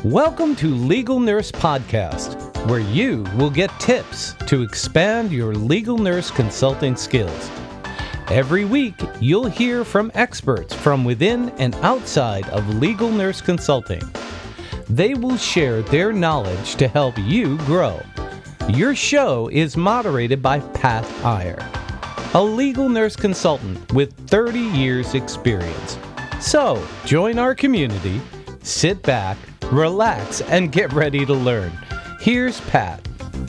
Welcome to Legal Nurse Podcast, where you will get tips to expand your legal nurse consulting skills. Every week, you'll hear from experts from within and outside of legal nurse consulting. They will share their knowledge to help you grow. Your show is moderated by Pat Iyer, a legal nurse consultant with 30 years experience. So, join our community, sit back, relax, and get ready to learn. Here's Pat.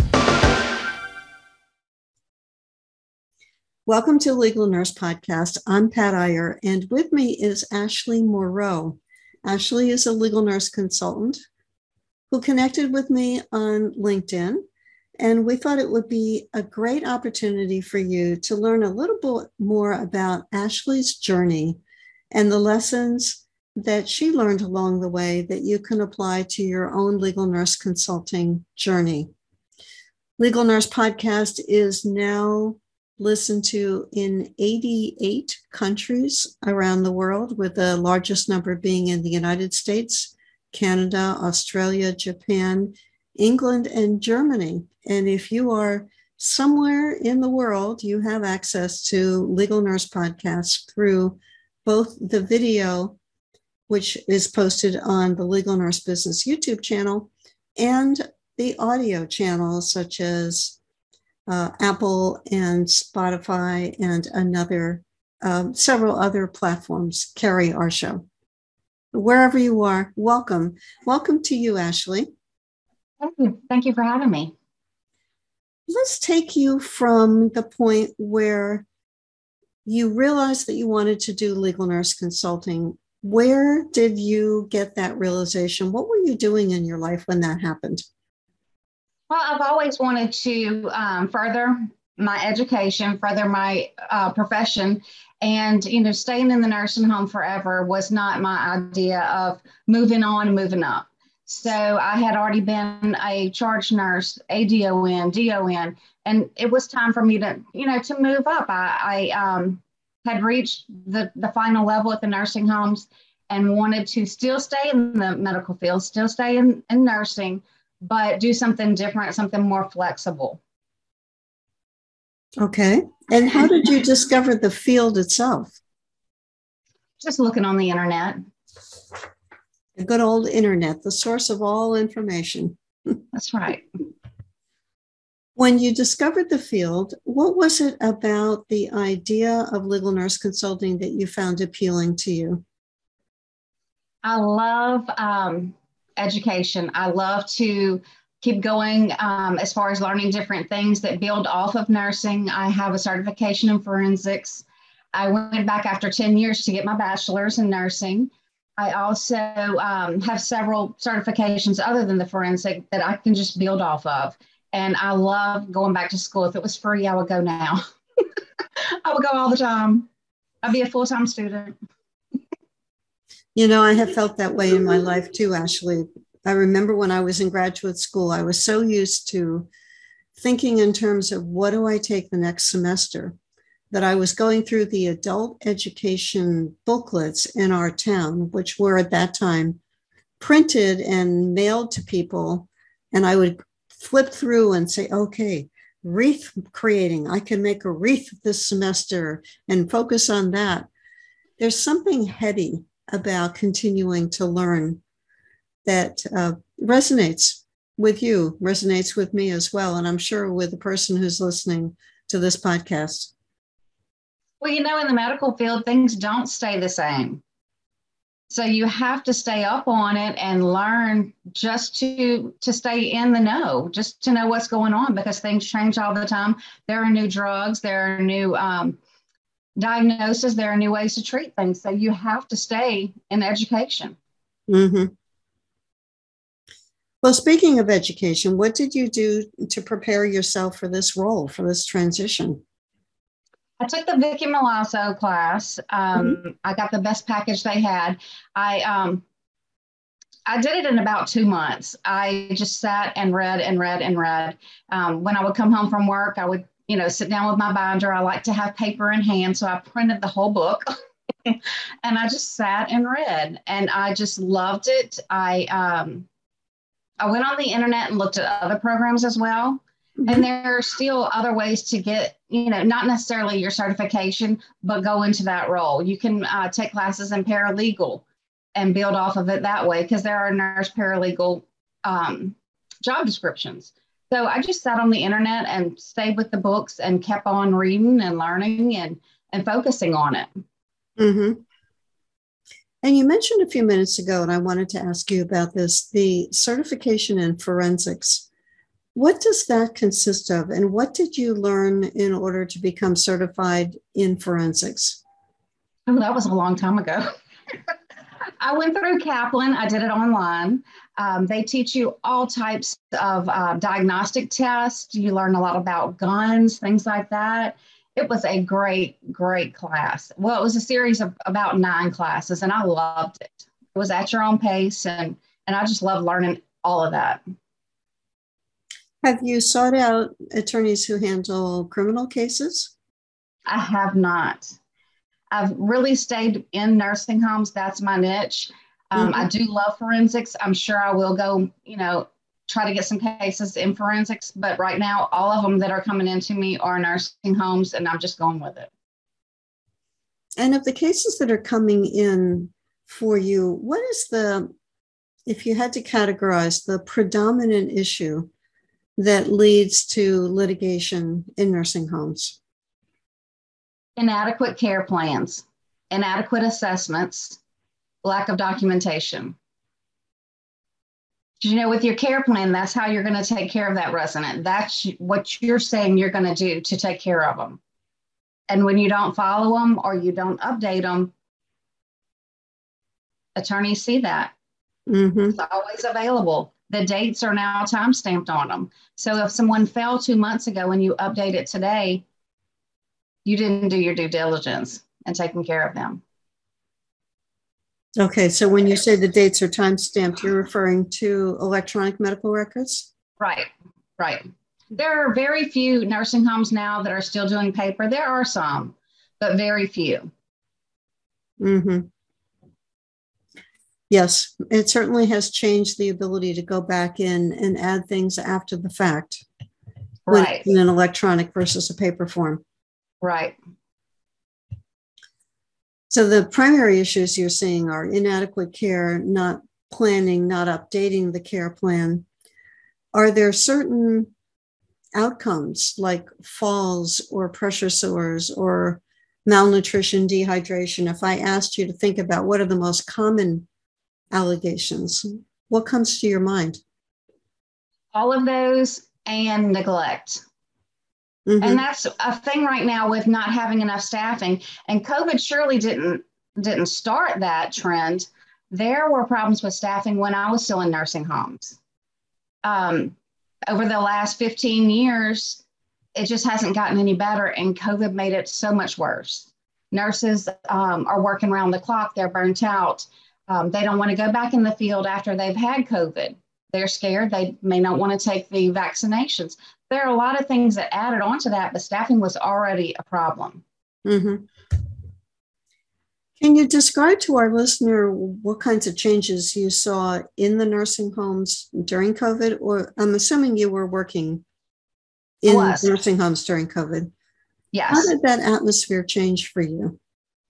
Welcome to Legal Nurse Podcast. I'm Pat Iyer, and with me is Ashley Moreau. Ashley is a legal nurse consultant who connected with me on LinkedIn, and we thought it would be a great opportunity for you to learn a little bit more about Ashley's journey and the lessons that she learned along the way that you can apply to your own legal nurse consulting journey. Legal Nurse Podcast is now listened to in 88 countries around the world, with the largest number being in the United States, Canada, Australia, Japan, England, and Germany. And if you are somewhere in the world, you have access to Legal Nurse Podcast through both the video, which is posted on the Legal Nurse Business YouTube channel, and the audio channels such as Apple and Spotify and several other platforms carry our show. Wherever you are, welcome. Welcome to you, Ashley. Thank you. Thank you for having me. Let's take you from the point where you realized that you wanted to do legal nurse consulting. Where did you get that realization? What were you doing in your life when that happened? Well, I've always wanted to further my education, further my profession, and staying in the nursing home forever was not my idea of moving on and moving up. So I had already been a charge nurse, ADON, DON, and it was time for me to move up. I had reached the final level at the nursing homes and wanted to still stay in the medical field, still stay in nursing, but do something different, something more flexible. Okay. And how did you discover the field itself? Just looking on the internet. The good old internet, the source of all information. That's right. When you discovered the field, what was it about the idea of legal nurse consulting that you found appealing to you? I love education. I love to keep going as far as learning different things that build off of nursing. I have a certification in forensics. I went back after 10 years to get my bachelor's in nursing. I also have several certifications other than the forensic that I can just build off of. And I love going back to school. If it was free, I would go now. I would go all the time. I'd be a full-time student. I have felt that way in my life too, Ashley. I remember when I was in graduate school, I was so used to thinking in terms of what do I take the next semester, that I was going through the adult education booklets in our town, which were at that time printed and mailed to people. And I would flip through and say, okay, wreath creating. I can make a wreath this semester and focus on that. There's something heady about continuing to learn that resonates with you, resonates with me as well. And I'm sure with the person who's listening to this podcast. Well, in the medical field, things don't stay the same. So you have to stay up on it and learn just to stay in the know, just to know what's going on, because things change all the time. There are new drugs, there are new diagnoses, there are new ways to treat things. So you have to stay in education. Mm-hmm. Well, speaking of education, what did you do to prepare yourself for this role, for this transition? I took the Vicky Milazzo class. I got the best package they had. I did it in about 2 months. I just sat and read and read and read. When I would come home from work, I would, sit down with my binder. I like to have paper in hand, so I printed the whole book. And I just sat and read, and I just loved it. I I went on the internet and looked at other programs as well. Mhm. And there are still other ways to get, not necessarily your certification, but go into that role. You can take classes in paralegal and build off of it that way, because there are nurse paralegal job descriptions. So I just sat on the internet and stayed with the books and kept on reading and learning and focusing on it. Mm-hmm. And you mentioned a few minutes ago, and I wanted to ask you about this, the certification in forensics. What does that consist of, and what did you learn in order to become certified in forensics? Oh, that was a long time ago. I went through Kaplan. I did it online. They teach you all types of diagnostic tests. You learn a lot about guns, things like that. It was a great, great class. Well, it was a series of about 9 classes, and I loved it. It was at your own pace, and I just loved learning all of that. Have you sought out attorneys who handle criminal cases? I have not. I've really stayed in nursing homes. That's my niche. I do love forensics. I'm sure I will go, try to get some cases in forensics. But right now, all of them that are coming into me are nursing homes, and I'm just going with it. And of the cases that are coming in for you, what is if you had to categorize the predominant issue that leads to litigation in nursing homes? Inadequate care plans, inadequate assessments, lack of documentation. With your care plan, that's how you're going to take care of that resident. That's what you're saying you're going to do to take care of them. And when you don't follow them or you don't update them, attorneys see that. Mm-hmm. It's always available. The dates are now time stamped on them. So if someone fell 2 months ago and you update it today, you didn't do your due diligence and taking care of them. Okay, so when you say the dates are time-stamped, you're referring to electronic medical records? Right. There are very few nursing homes now that are still doing paper. There are some, but very few. Mm-hmm. Yes, it certainly has changed the ability to go back in and add things after the fact. Right. In an electronic versus a paper form. Right. So the primary issues you're seeing are inadequate care, not planning, not updating the care plan. Are there certain outcomes like falls or pressure sores or malnutrition, dehydration? If I asked you to think about what are the most common allegations, what comes to your mind? All of those and neglect. Mm-hmm. And that's a thing right now with not having enough staffing. And COVID surely didn't start that trend. There were problems with staffing when I was still in nursing homes. Over the last 15 years, it just hasn't gotten any better. And COVID made it so much worse. Nurses are working around the clock. They're burnt out. They don't want to go back in the field after they've had COVID. They're scared. They may not want to take the vaccinations. There are a lot of things that added on to that, but staffing was already a problem. Mm-hmm. Can you describe to our listener what kinds of changes you saw in the nursing homes during COVID? Or I'm assuming you were working in nursing homes during COVID. Yes. How did that atmosphere change for you?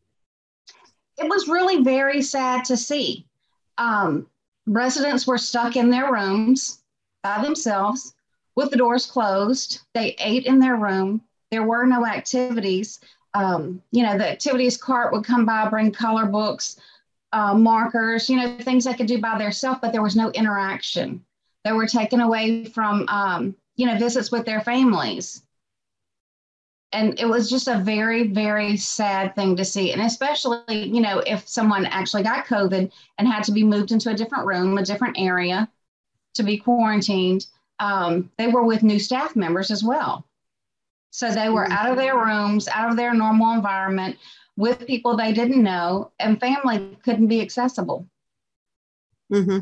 It was really very sad to see. Residents were stuck in their rooms by themselves with the doors closed. They ate in their room. There were no activities. The activities cart would come by, bring color books, markers, things they could do by themselves, but there was no interaction. They were taken away from, visits with their families. And it was just a very, very sad thing to see. And especially, if someone actually got COVID and had to be moved into a different room, a different area to be quarantined, they were with new staff members as well. So they were out of their rooms, out of their normal environment with people they didn't know, and family couldn't be accessible. Mm-hmm.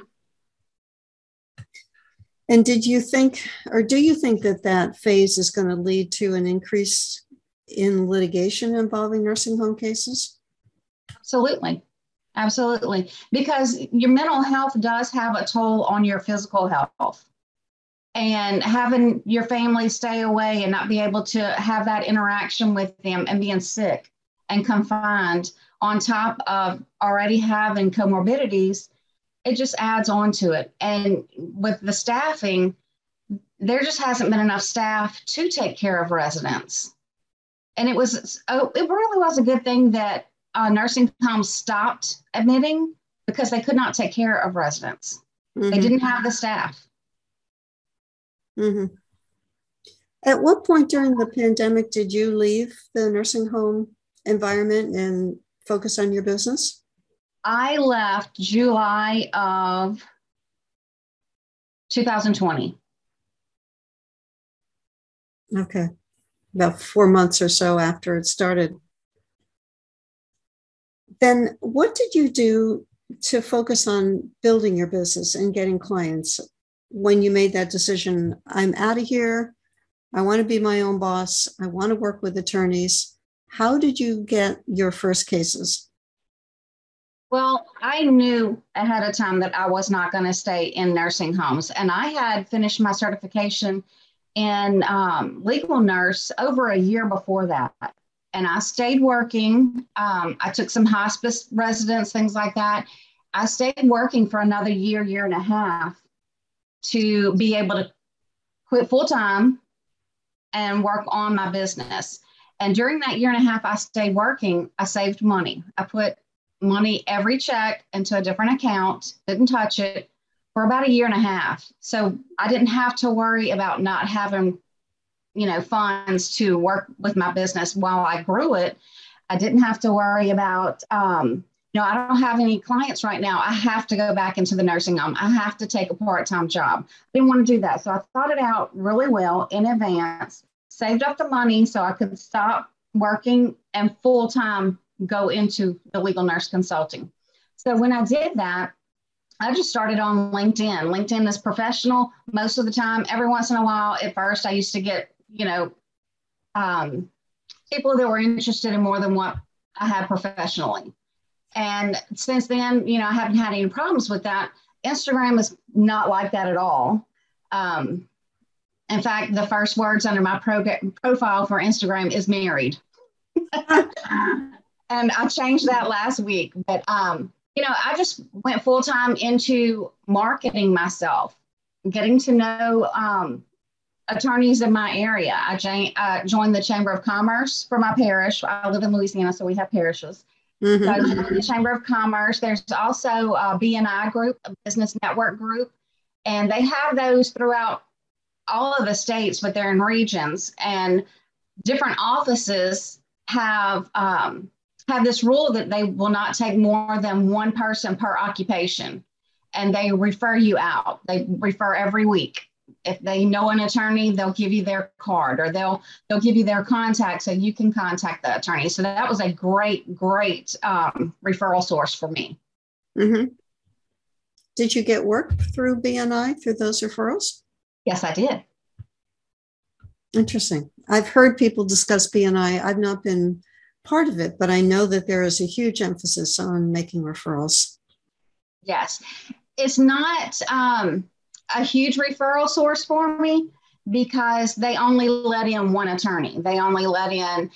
And do you think that phase is going to lead to an increase in litigation involving nursing home cases? Absolutely. Absolutely. Because your mental health does have a toll on your physical health. And having your family stay away and not be able to have that interaction with them and being sick and confined on top of already having comorbidities, it just adds on to it. And with the staffing, there just hasn't been enough staff to take care of residents. And it really was a good thing that nursing homes stopped admitting because they could not take care of residents. Mm-hmm. They didn't have the staff. Mm-hmm. At what point during the pandemic did you leave the nursing home environment and focus on your business? I left July of 2020. Okay. About 4 months or so after it started. Then what did you do to focus on building your business and getting clients when you made that decision? I'm out of here. I want to be my own boss. I want to work with attorneys. How did you get your first cases? Well, I knew ahead of time that I was not going to stay in nursing homes. And I had finished my certification in legal nurse over a year before that. And I stayed working. I took some hospice residents, things like that. I stayed working for another year and a half to be able to quit full time and work on my business. And during that year and a half I stayed working, I saved money. I put money, every check, into a different account, didn't touch it for about a year and a half. So I didn't have to worry about not having, funds to work with my business while I grew it. I didn't have to worry about, I don't have any clients right now. I have to go back into the nursing home. I have to take a part-time job. I didn't want to do that. So I thought it out really well in advance, saved up the money so I could stop working and full-time go into the legal nurse consulting. So when I did that, I just started on LinkedIn. LinkedIn is professional most of the time. Every once in a while, at first, I used to get, people that were interested in more than what I had professionally. And since then, I haven't had any problems with that. Instagram is not like that at all. In fact, the first words under my profile for Instagram is married. And I changed that last week. But, I just went full time into marketing myself, getting to know attorneys in my area. I joined the Chamber of Commerce for my parish. I live in Louisiana, so we have parishes. Mm-hmm. So I joined the Chamber of Commerce. There's also a BNI group, a business network group, and they have those throughout all of the states, but they're in regions. And different offices have this rule that they will not take more than one person per occupation, and they refer you out. They refer every week. If they know an attorney, they'll give you their card, or they'll give you their contact so you can contact the attorney. So that was a great referral source for me. Mm-hmm. Did you get work through BNI, through those referrals? Yes, I did. Interesting. I've heard people discuss BNI. I've not been part of it, but I know that there is a huge emphasis on making referrals. Yes. It's not a huge referral source for me because they only let in one attorney. They only let in,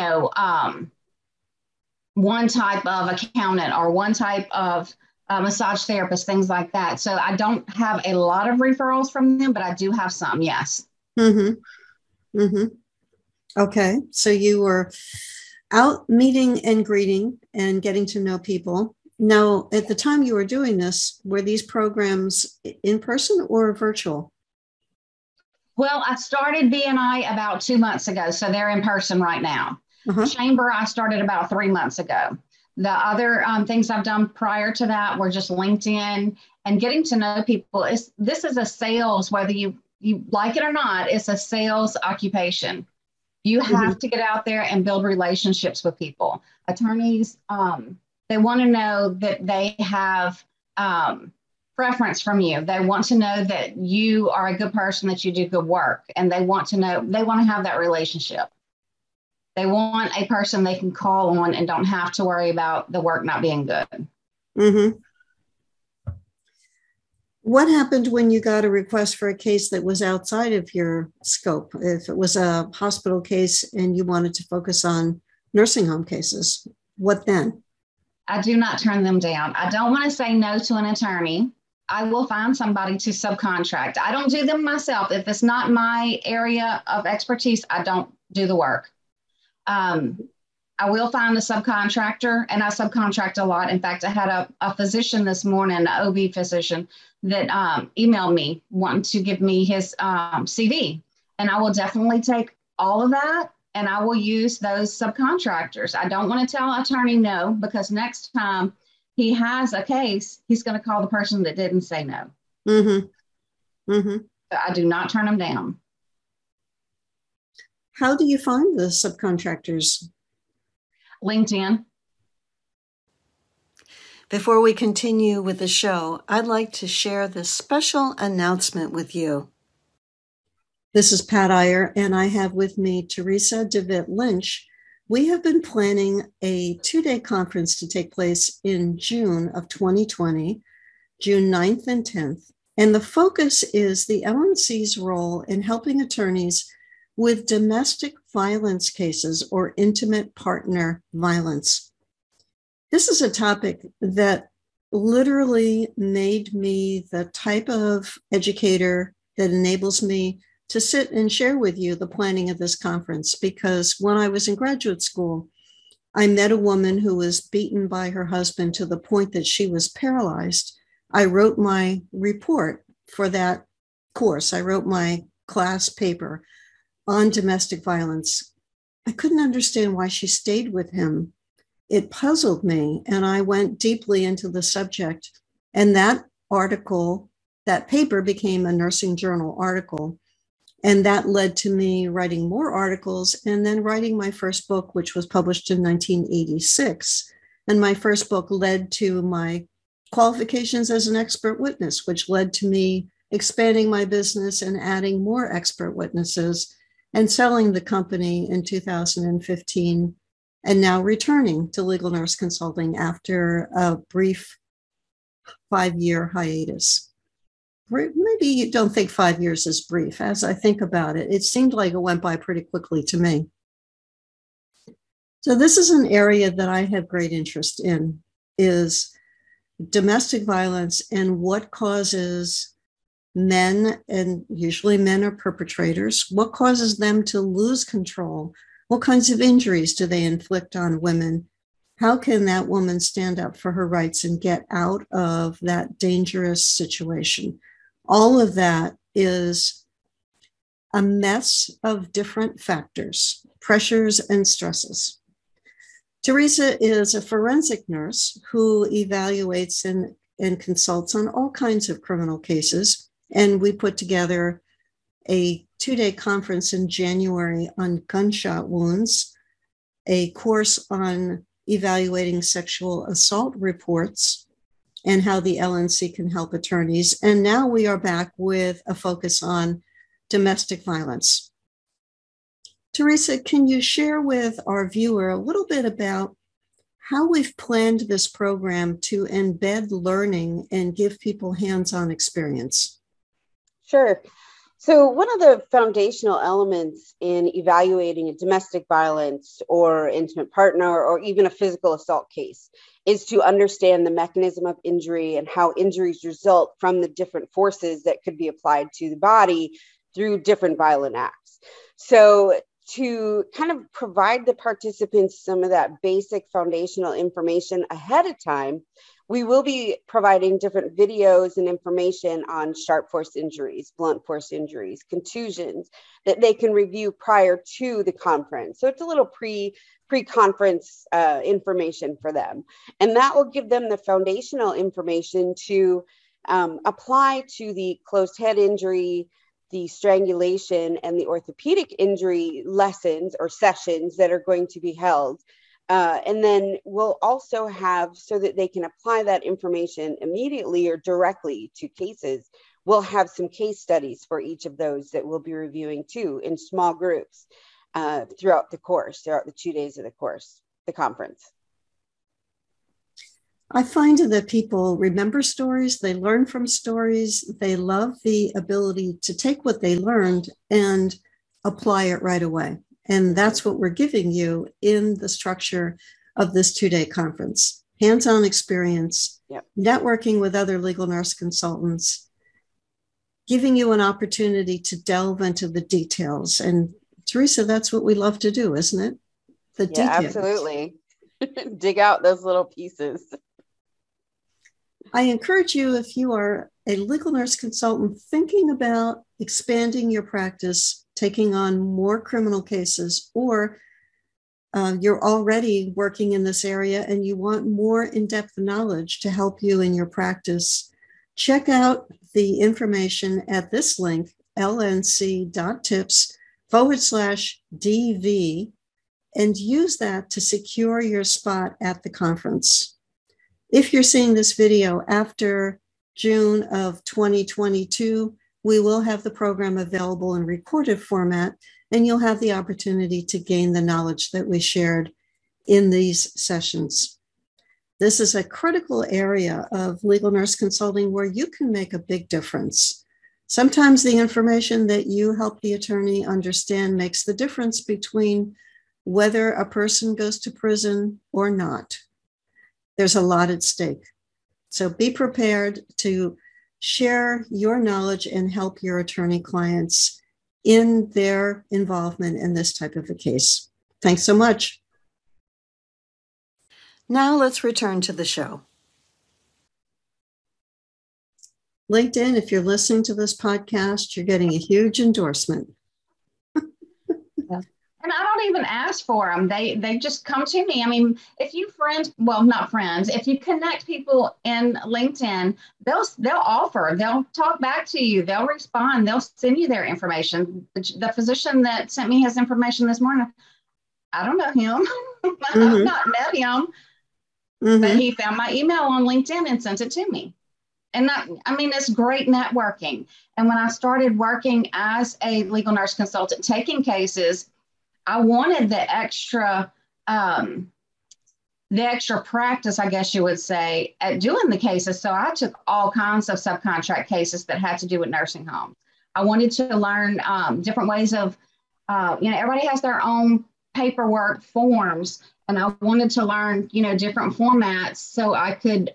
one type of accountant or one type of massage therapist, things like that. So I don't have a lot of referrals from them, but I do have some, yes. Mm-hmm. Mm-hmm. Okay. So you were out meeting and greeting and getting to know people. Now, at the time you were doing this, were these programs in person or virtual? Well, I started BNI about 2 months ago, so they're in person right now. Uh-huh. Chamber, I started about 3 months ago. The other things I've done prior to that were just LinkedIn and getting to know people. This is a sales, whether you like it or not, it's a sales occupation. You have to get out there and build relationships with people. Attorneys, they want to know that they have preference from you. They want to know that you are a good person, that you do good work, and they want to have that relationship. They want a person they can call on and don't have to worry about the work not being good. Mm-hmm. What happened when you got a request for a case that was outside of your scope? If it was a hospital case and you wanted to focus on nursing home cases, what then? I do not turn them down. I don't want to say no to an attorney. I will find somebody to subcontract. I don't do them myself. If it's not my area of expertise, I don't do the work. I will find a subcontractor, and I subcontract a lot. In fact, I had a physician this morning, an OB physician, that emailed me wanting to give me his CV. And I will definitely take all of that, and I will use those subcontractors. I don't want to tell an attorney no, because next time he has a case, he's going to call the person that didn't say no. Mm-hmm. Mm-hmm. So I do not turn them down. How do you find the subcontractors? LinkedIn. Before we continue with the show, I'd like to share this special announcement with you. This is Pat Iyer, and I have with me Teresa DeVitt Lynch. We have been planning a 2-day conference to take place in June of 2020, June 9th and 10th. And the focus is the LNC's role in helping attorneys with domestic violence cases or intimate partner violence. This is a topic that literally made me the type of educator that enables me to sit and share with you the planning of this conference, because when I was in graduate school, I met a woman who was beaten by her husband to the point that she was paralyzed. I wrote my report for that course. I wrote my class paper on domestic violence. I couldn't understand why she stayed with him. It puzzled me, and I went deeply into the subject. And that article, that paper became a nursing journal article. And that led to me writing more articles and then writing my first book, which was published in 1986. And my first book led to my qualifications as an expert witness, which led to me expanding my business and adding more expert witnesses and selling the company in 2015, and now returning to Legal Nurse Consulting after a brief 5-year hiatus. Maybe you don't think 5 years is brief. As I think about it, it seemed like it went by pretty quickly to me. So this is an area that I have great interest in, is domestic violence and what causes men, and usually men are perpetrators, what causes them to lose control? What kinds of injuries do they inflict on women? How can that woman stand up for her rights and get out of that dangerous situation? All of that is a mess of different factors, pressures, and stresses. Teresa is a forensic nurse who evaluates and consults on all kinds of criminal cases. And we put together a 2-day conference in January on gunshot wounds, a course on evaluating sexual assault reports, and how the LNC can help attorneys. And now we are back with a focus on domestic violence. Teresa, can you share with our viewer a little bit about how we've planned this program to embed learning and give people hands-on experience? Sure. So one of the foundational elements in evaluating a domestic violence or intimate partner or even a physical assault case is to understand the mechanism of injury and how injuries result from the different forces that could be applied to the body through different violent acts. So to kind of provide the participants some of that basic foundational information ahead of time, we will be providing different videos and information on sharp force injuries, blunt force injuries, contusions that they can review prior to the conference. So it's a little pre-conference information for them. And that will give them the foundational information to apply to the closed head injury, the strangulation, and the orthopedic injury lessons or sessions that are going to be held. And then we'll also have, so that they can apply that information immediately or directly to cases, we'll have some case studies for each of those that we'll be reviewing too in small groups throughout the course, throughout the 2 days of the course, the conference. I find that people remember stories, they learn from stories, they love the ability to take what they learned and apply it right away. And that's what we're giving you in the structure of this 2-day conference. Hands-on experience, Yep. networking with other legal nurse consultants, giving you an opportunity to delve into the details. And Teresa, that's what we love to do, isn't it? The details. Absolutely. Dig out those little pieces. I encourage you, if you are a legal nurse consultant thinking about expanding your practice, taking on more criminal cases, or you're already working in this area and you want more in-depth knowledge to help you in your practice, check out the information at this link, lnc.tips/DV, and use that to secure your spot at the conference. If you're seeing this video after June of 2022, we will have the program available in recorded format, and you'll have the opportunity to gain the knowledge that we shared in these sessions. This is a critical area of legal nurse consulting where you can make a big difference. Sometimes the information that you help the attorney understand makes the difference between whether a person goes to prison or not. There's a lot at stake. So be prepared to share your knowledge and help your attorney clients in their involvement in this type of a case. Thanks so much. Now let's return to the show. LinkedIn, if you're listening to this podcast, you're getting a huge endorsement. And I don't even ask for them. They just come to me. I mean, if you not friends, if you connect people in LinkedIn, they'll offer, they'll talk back to you, they'll respond, they'll send you their information. The physician that sent me his information this morning, I don't know him. I've not met him, but he found my email on LinkedIn and sent it to me. And it's great networking. And when I started working as a legal nurse consultant, taking cases, I wanted the extra practice, I guess you would say, at doing the cases. So I took all kinds of subcontract cases that had to do with nursing homes. I wanted to learn different ways of, everybody has their own paperwork forms, and I wanted to learn, different formats so I could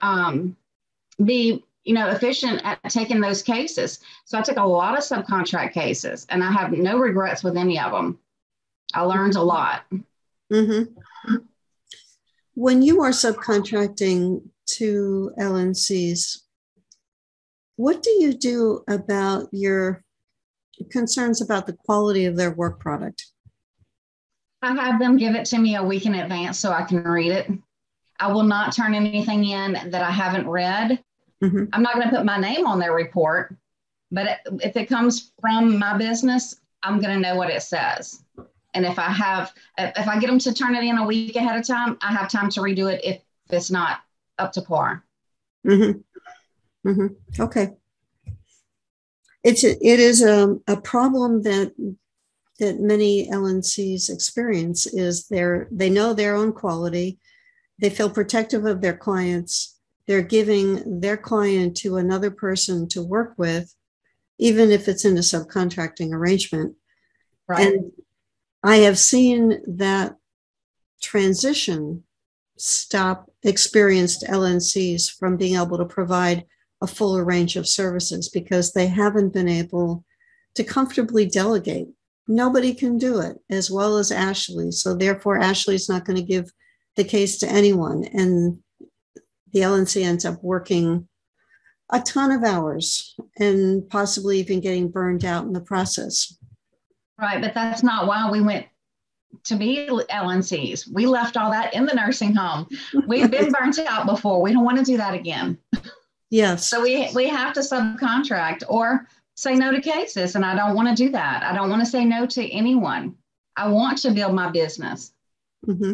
be, efficient at taking those cases. So I took a lot of subcontract cases, and I have no regrets with any of them. I learned a lot. Mm-hmm. When you are subcontracting to LNCs, what do you do about your concerns about the quality of their work product? I have them give it to me a week in advance so I can read it. I will not turn anything in that I haven't read. Mm-hmm. I'm not going to put my name on their report, but if it comes from my business, I'm going to know what it says. And if I get them to turn it in a week ahead of time, I have time to redo it if it's not up to par. Mm-hmm. Mm-hmm. Okay. It is a problem that many LNCs experience is they know their own quality. They feel protective of their clients. They're giving their client to another person to work with, even if it's in a subcontracting arrangement. Right. And I have seen that transition stop experienced LNCs from being able to provide a fuller range of services because they haven't been able to comfortably delegate. Nobody can do it as well as Ashley. So therefore, Ashley's not going to give the case to anyone. And the LNC ends up working a ton of hours and possibly even getting burned out in the process. Right, but that's not why we went to be LNCs. We left all that in the nursing home. We've been burnt out before. We don't want to do that again. Yes. So we have to subcontract or say no to cases, and I don't want to do that. I don't want to say no to anyone. I want to build my business. Mm-hmm.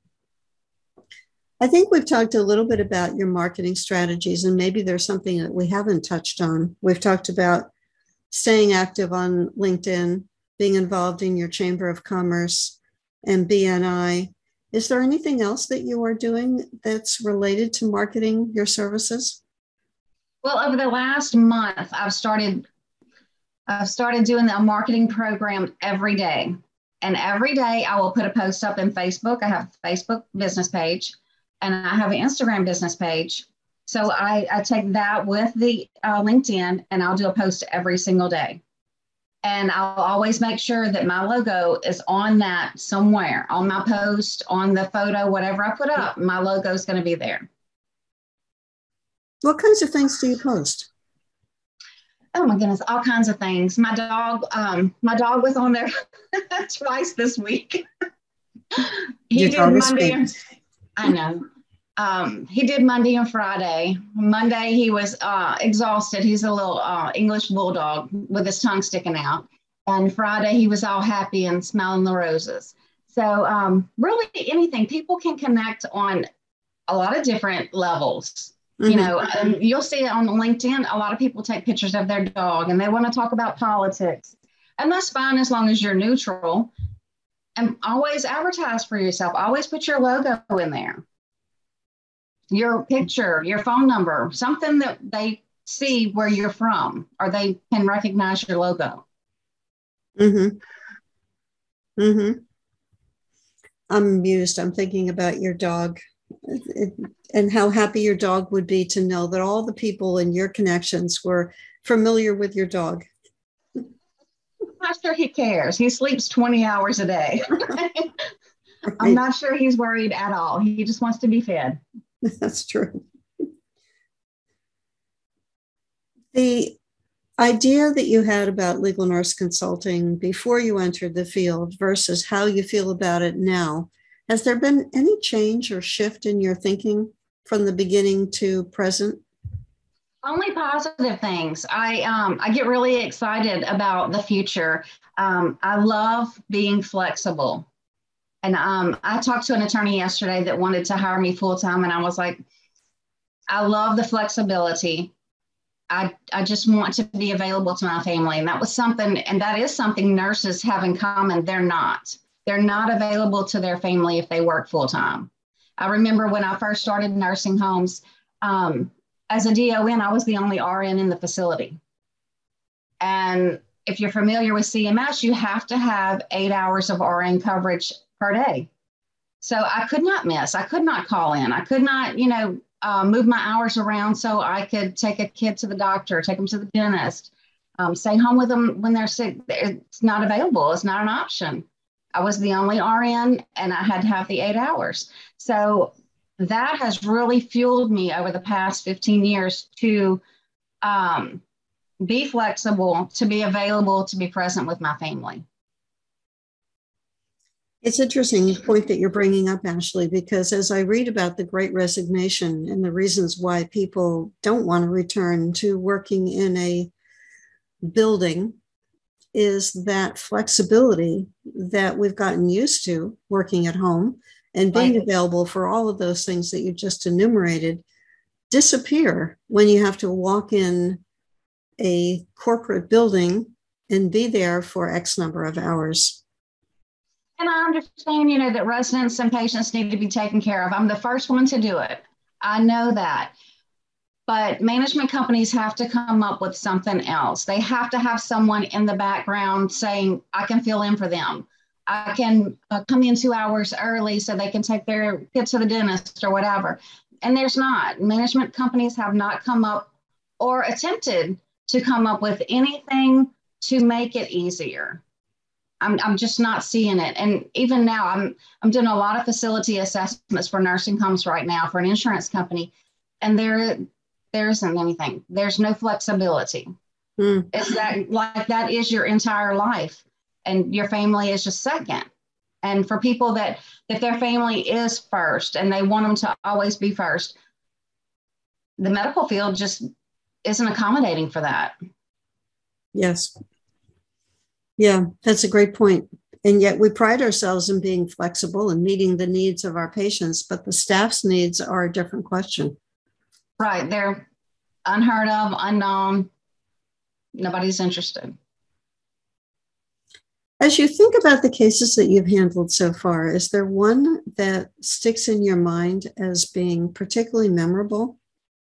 I think we've talked a little bit about your marketing strategies, and maybe there's something that we haven't touched on. We've talked about staying active on LinkedIn, being involved in your Chamber of Commerce and BNI, Is there anything else that you are doing that's related to marketing your services? Well, over the last month, I've started doing a marketing program every day. And every day I will put a post up in Facebook. I have a Facebook business page and I have an Instagram business page. So I take that with the LinkedIn and I'll do a post every single day. And I'll always make sure that my logo is on that somewhere, on my post, on the photo, whatever I put up, my logo is going to be there. What kinds of things do you post? Oh my goodness, all kinds of things. My dog was on there twice this week. He did Monday. I know. He did Monday and Friday. Monday he was exhausted. He's a little English bulldog with his tongue sticking out. And Friday he was all happy and smelling the roses. So really anything. People can connect on a lot of different levels. You know, and you'll see it on LinkedIn. A lot of people take pictures of their dog and they want to talk about politics. And that's fine as long as you're neutral. And always advertise for yourself. Always put your logo in there. Your picture, your phone number, something that they see where you're from or they can recognize your logo. I'm amused. I'm thinking about your dog. And how happy your dog would be to know that all the people in your connections were familiar with your dog. I'm not sure he cares. He sleeps 20 hours a day. Right. I'm not sure he's worried at all. He just wants to be fed. That's true. The idea that you had about legal nurse consulting before you entered the field versus how you feel about it now, has there been any change or shift in your thinking from the beginning to present? Only positive things. I get really excited about the future. I love being flexible. And I talked to an attorney yesterday that wanted to hire me full time. And I was like, I love the flexibility. I just want to be available to my family. And that was something, and that is something nurses have in common. They're not available to their family if they work full time. I remember when I first started nursing homes, as a DON, I was the only RN in the facility. And if you're familiar with CMS, you have to have 8 hours of RN coverage per day. So I could not miss. I could not call in. I could not, move my hours around so I could take a kid to the doctor, take them to the dentist, stay home with them when they're sick. It's not available. It's not an option. I was the only RN and I had to have the 8 hours. So that has really fueled me over the past 15 years to be flexible, to be available, to be present with my family. It's interesting the point that you're bringing up, Ashley, because as I read about the Great Resignation and the reasons why people don't want to return to working in a building, is that flexibility that we've gotten used to working at home and being available for all of those things that you just enumerated disappear when you have to walk in a corporate building and be there for X number of hours. And I understand, that residents and patients need to be taken care of. I'm the first one to do it. I know that. But management companies have to come up with something else. They have to have someone in the background saying, I can fill in for them. I can come in 2 hours early so they can take their kids to the dentist or whatever. And there's not. Management companies have not come up or attempted to come up with anything to make it easier. I'm just not seeing it. And even now, I'm doing a lot of facility assessments for nursing homes right now for an insurance company. And there isn't anything. There's no flexibility. It's that is your entire life. And your family is just second. And for people that their family is first and they want them to always be first, the medical field just isn't accommodating for that. Yes. Yeah, that's a great point. And yet we pride ourselves in being flexible and meeting the needs of our patients, but the staff's needs are a different question. Right. They're unheard of, unknown. Nobody's interested. As you think about the cases that you've handled so far, is there one that sticks in your mind as being particularly memorable?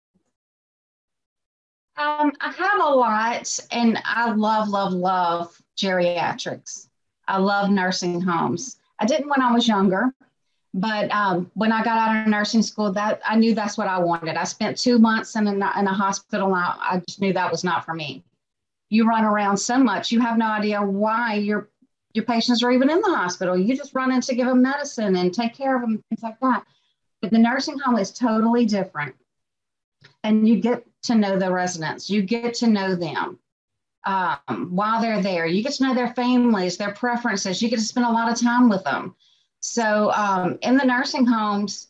I have a lot, and I love geriatrics. I love nursing homes. I didn't when I was younger, but when I got out of nursing school, that I knew that's what I wanted. I spent 2 months in a hospital. And I just knew that was not for me. You run around so much, you have no idea why your patients are even in the hospital. You just run in to give them medicine and take care of them, things like that. But the nursing home is totally different. And you get to know the residents. You get to know them while they're there. You get to know their families, their preferences. You get to spend a lot of time with them. So in the nursing homes,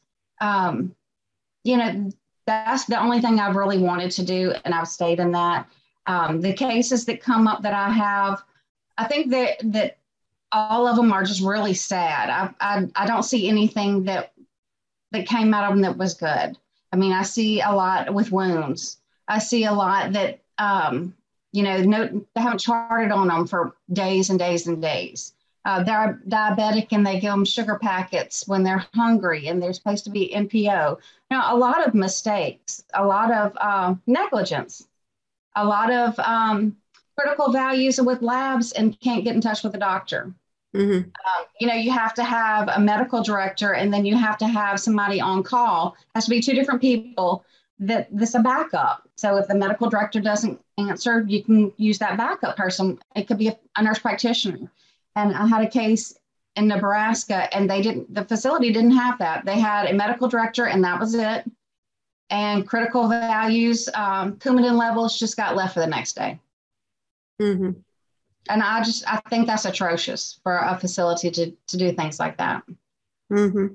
that's the only thing I've really wanted to do, and I've stayed in that. The cases that come up that I have, I think that all of them are just really sad. I don't see anything that came out of them that was good. I mean, I see a lot with wounds. I see a lot that, they haven't charted on them for days and days and days. They're diabetic and they give them sugar packets when they're hungry and they're supposed to be NPO. Now, a lot of mistakes, a lot of negligence, a lot of critical values with labs and can't get in touch with the doctor. Mm-hmm. You have to have a medical director and then you have to have somebody on call. It has to be two different people that's a backup. So if the medical director doesn't answer, you can use that backup person. It could be a nurse practitioner. And I had a case in Nebraska and the facility didn't have that. They had a medical director and that was it. And critical values, Coumadin levels just got left for the next day. Mm-hmm. And I think that's atrocious for a facility to do things like that. Mm-hmm.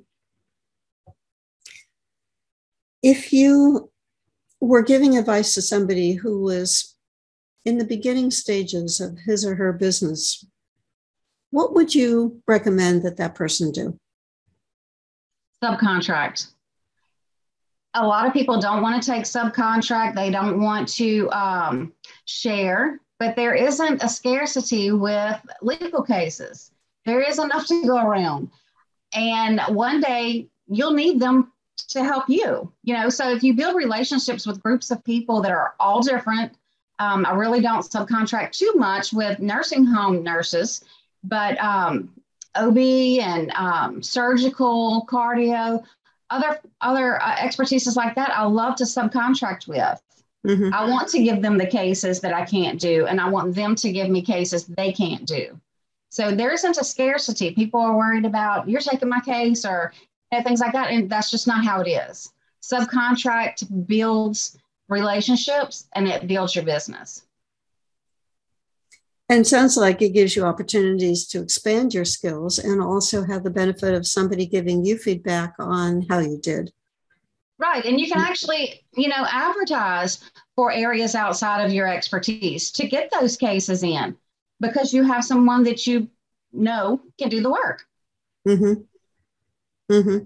If you were giving advice to somebody who was in the beginning stages of his or her business, what would you recommend that person do? Subcontract. A lot of people don't want to take subcontract. They don't want to share. But there isn't a scarcity with legal cases. There is enough to go around. And one day you'll need them to help you. So if you build relationships with groups of people that are all different, I really don't subcontract too much with nursing home nurses, but OB and surgical, cardio, other expertises like that, I love to subcontract with. Mm-hmm. I want to give them the cases that I can't do, and I want them to give me cases they can't do. So there isn't a scarcity. People are worried about, you're taking my case or things like that, and that's just not how it is. Subcontract builds relationships, and it builds your business. And it sounds like it gives you opportunities to expand your skills and also have the benefit of somebody giving you feedback on how you did. Right. And you can actually, advertise for areas outside of your expertise to get those cases in because you have someone that can do the work. Mm-hmm. Mm-hmm.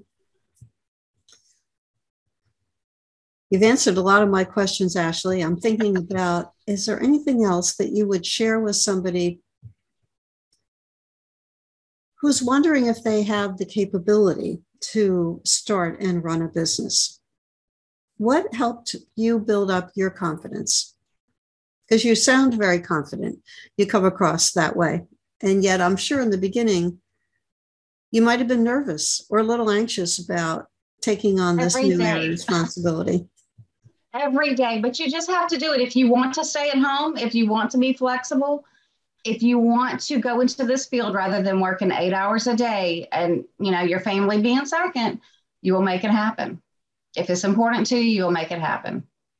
You've answered a lot of my questions, Ashley. I'm thinking about, is there anything else that you would share with somebody who's wondering if they have the capability to start and run a business? What helped you build up your confidence? Because you sound very confident. You come across that way. And yet I'm sure in the beginning, you might have been nervous or a little anxious about taking on this new responsibility. Every day, but you just have to do it. If you want to stay at home, if you want to be flexible, if you want to go into this field rather than working 8 hours a day and, your family being second, you will make it happen. If it's important to you, you'll make it happen.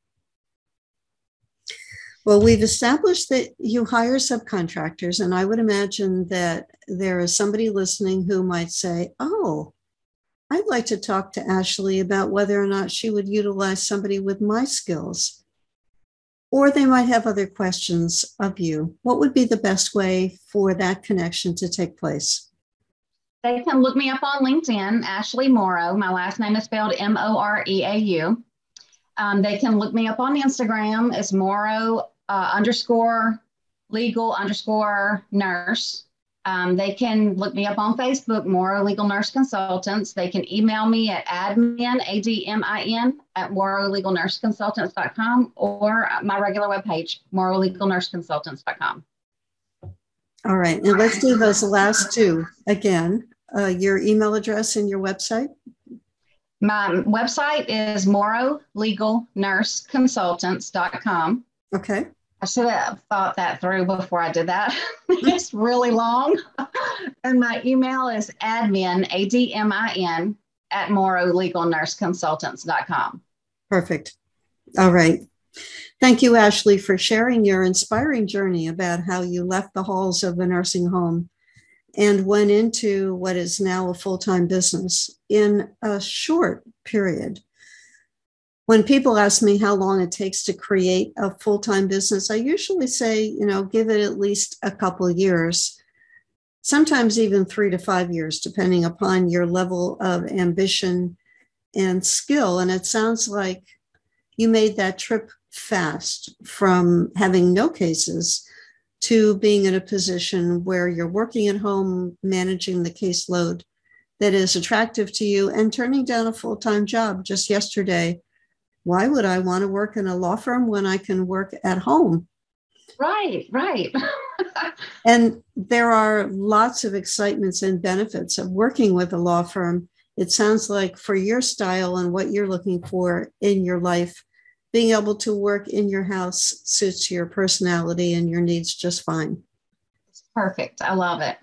Well, we've established that you hire subcontractors, and I would imagine that there is somebody listening who might say, oh, I'd like to talk to Ashley about whether or not she would utilize somebody with my skills. Or they might have other questions of you. What would be the best way for that connection to take place? They can look me up on LinkedIn, Ashley Morrow. My last name is spelled Moreau. They can look me up on Instagram. It's Morrow _legal_nurse. They can look me up on Facebook, Morrow Legal Nurse Consultants. They can email me at admin, ADMIN, at morrowlegalnurseconsultants.com, or my regular webpage, morrowlegalnurseconsultants.com. All right. And let's do those last two again. Your email address and your website. My website is morrowlegalnurseconsultants.com. Okay. I should have thought that through before I did that. It's really long. And my email is admin, ADMIN, at morrowlegalnurseconsultants.com. Perfect. All right. Thank you, Ashley, for sharing your inspiring journey about how you left the halls of a nursing home and went into what is now a full-time business in a short period. When people ask me how long it takes to create a full-time business, I usually say, give it at least a couple of years, sometimes even 3 to 5 years, depending upon your level of ambition and skill. And it sounds like you made that trip fast from having no cases to being in a position where you're working at home, managing the caseload that is attractive to you, and turning down a full-time job just yesterday. Why would I want to work in a law firm when I can work at home? Right. And there are lots of excitements and benefits of working with a law firm. It sounds like for your style and what you're looking for in your life, being able to work in your house suits your personality and your needs just fine. It's perfect. I love it.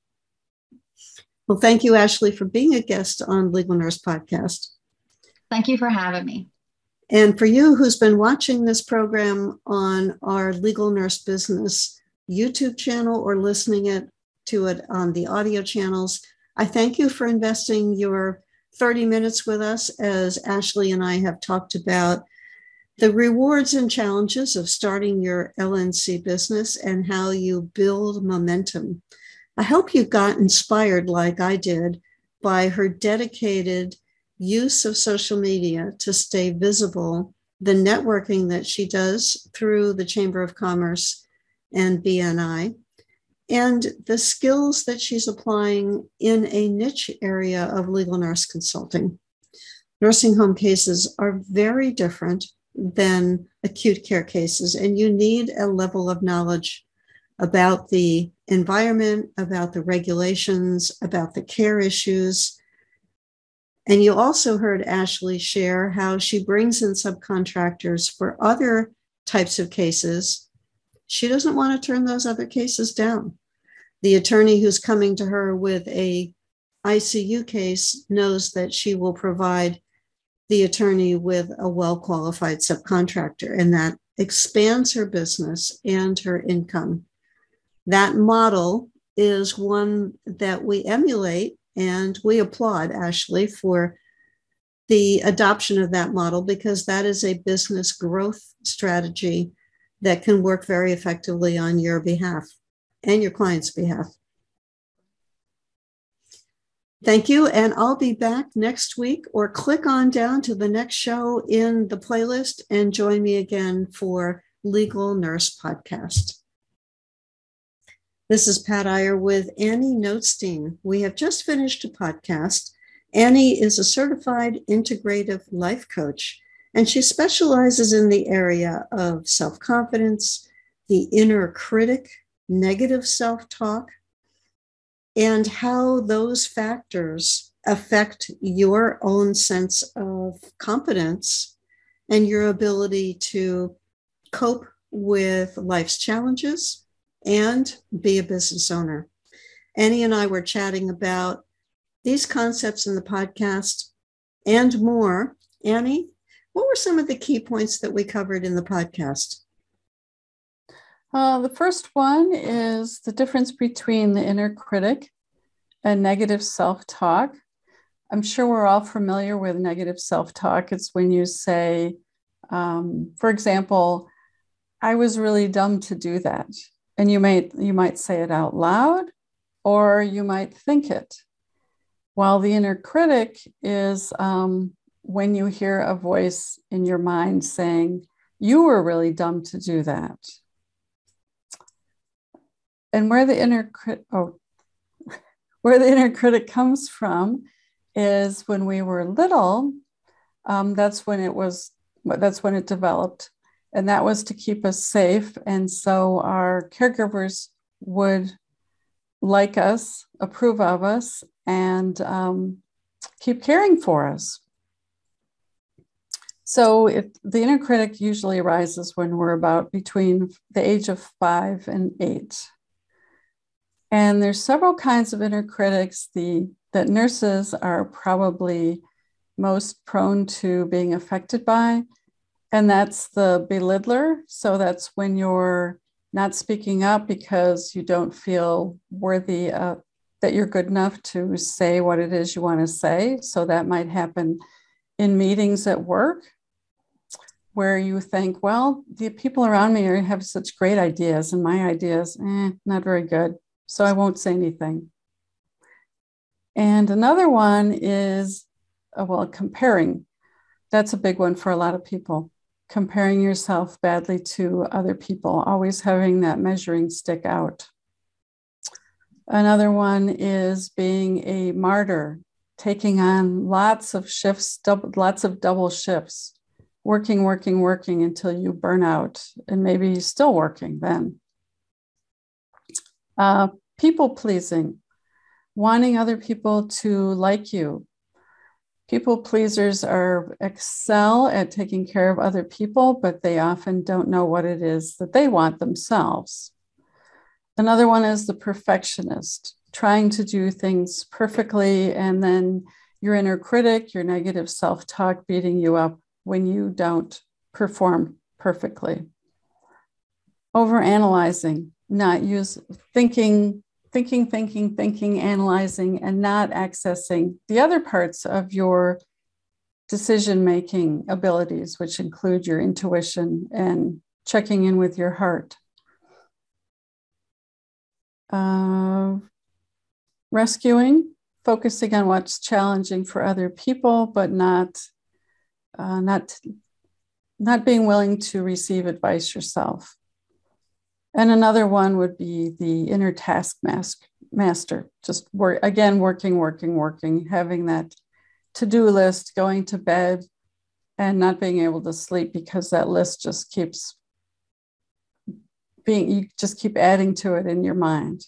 Well, thank you, Ashley, for being a guest on Legal Nurse Podcast. Thank you for having me. And for you who's been watching this program on our Legal Nurse Business YouTube channel or listening to it on the audio channels, I thank you for investing your 30 minutes with us as Ashley and I have talked about the rewards and challenges of starting your LNC business and how you build momentum. I hope you got inspired like I did by her dedicated use of social media to stay visible, the networking that she does through the Chamber of Commerce and BNI, and the skills that she's applying in a niche area of legal nurse consulting. Nursing home cases are very different than acute care cases, and you need a level of knowledge about the environment, about the regulations, about the care issues. And you also heard Ashley share how she brings in subcontractors for other types of cases. She doesn't want to turn those other cases down. The attorney who's coming to her with a ICU case knows that she will provide the attorney with a well-qualified subcontractor, and that expands her business and her income. That model is one that we emulate, and we applaud Ashley for the adoption of that model, because that is a business growth strategy that can work very effectively on your behalf and your client's behalf. Thank you. And I'll be back next week, or click on down to the next show in the playlist and join me again for Legal Nurse Podcast. This is Pat Iyer with Annie Notestein. We have just finished a podcast. Annie is a certified integrative life coach, and she specializes in the area of self-confidence, the inner critic, negative self-talk, and how those factors affect your own sense of competence and your ability to cope with life's challenges and be a business owner. Annie and I were chatting about these concepts in the podcast and more. Annie, what were some of the key points that we covered in the podcast? The first one is the difference between the inner critic and negative self-talk. I'm sure we're all familiar with negative self-talk. It's when you say, for example, I was really dumb to do that. And you might say it out loud, or you might think it. While the inner critic is when you hear a voice in your mind saying, you were really dumb to do that. And where the inner critic, where the inner critic comes from is when we were little, that's when it developed. And that was to keep us safe. And so our caregivers would like us, approve of us, and keep caring for us. So the inner critic usually arises when we're about between the age of 5 and 8. And there's several kinds of inner critics that nurses are probably most prone to being affected by. And that's the belittler. So that's when you're not speaking up because you don't feel worthy that you're good enough to say what it is you want to say. So that might happen in meetings at work where you think, well, the people around me have such great ideas and my ideas, not very good. So I won't say anything. And another one is, comparing. That's a big one for a lot of people. Comparing yourself badly to other people, always having that measuring stick out. Another one is being a martyr, taking on lots of shifts, lots of double shifts, working until you burn out, and maybe still working then. People pleasing, wanting other people to like you. People pleasers excel at taking care of other people, but they often don't know what it is that they want themselves. Another one is the perfectionist, trying to do things perfectly, and then your inner critic, your negative self-talk beating you up when you don't perform perfectly. Overanalyzing, thinking, analyzing, and not accessing the other parts of your decision-making abilities, which include your intuition and checking in with your heart. Rescuing, focusing on what's challenging for other people, but not being willing to receive advice yourself. And another one would be the inner taskmaster, just working, having that to-do list, going to bed and not being able to sleep because that list just keeps you just keep adding to it in your mind.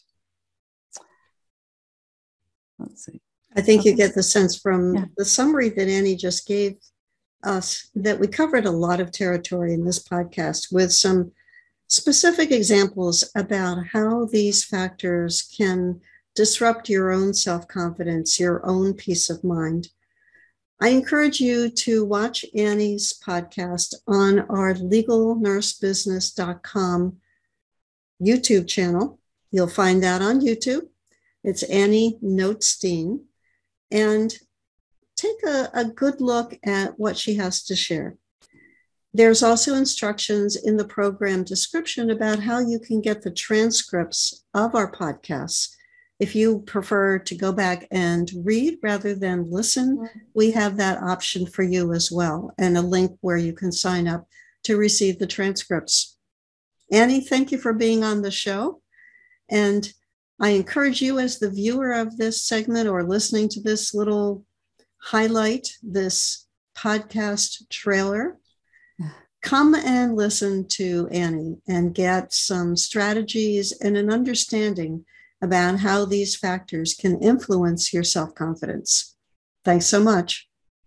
Let's see. I think you get the sense from the summary that Annie just gave us that we covered a lot of territory in this podcast with some specific examples about how these factors can disrupt your own self-confidence, your own peace of mind. I encourage you to watch Annie's podcast on our legalnursebusiness.com YouTube channel. You'll find that on YouTube. It's Annie Notestein. And take a good look at what she has to share. There's also instructions in the program description about how you can get the transcripts of our podcasts. If you prefer to go back and read rather than listen, we have that option for you as well, and a link where you can sign up to receive the transcripts. Annie, thank you for being on the show. And I encourage you as the viewer of this segment or listening to this little highlight, this podcast trailer, come and listen to Annie and get some strategies and an understanding about how these factors can influence your self-confidence. Thanks so much.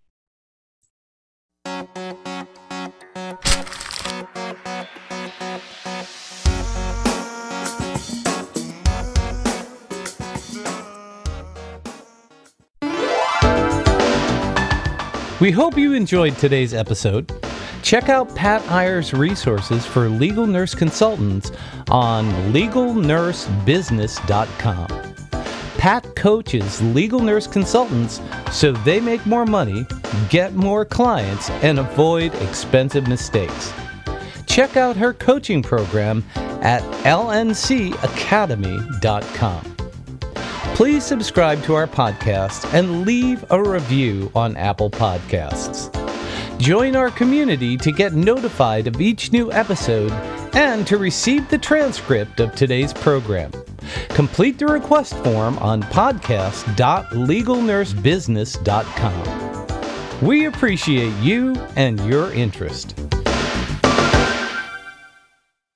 We hope you enjoyed today's episode. Check out Pat Iyer's resources for legal nurse consultants on legalnursebusiness.com. Pat coaches legal nurse consultants so they make more money, get more clients, and avoid expensive mistakes. Check out her coaching program at lncacademy.com. Please subscribe to our podcast and leave a review on Apple Podcasts. Join our community to get notified of each new episode and to receive the transcript of today's program. Complete the request form on podcast.legalnursebusiness.com. We appreciate you and your interest.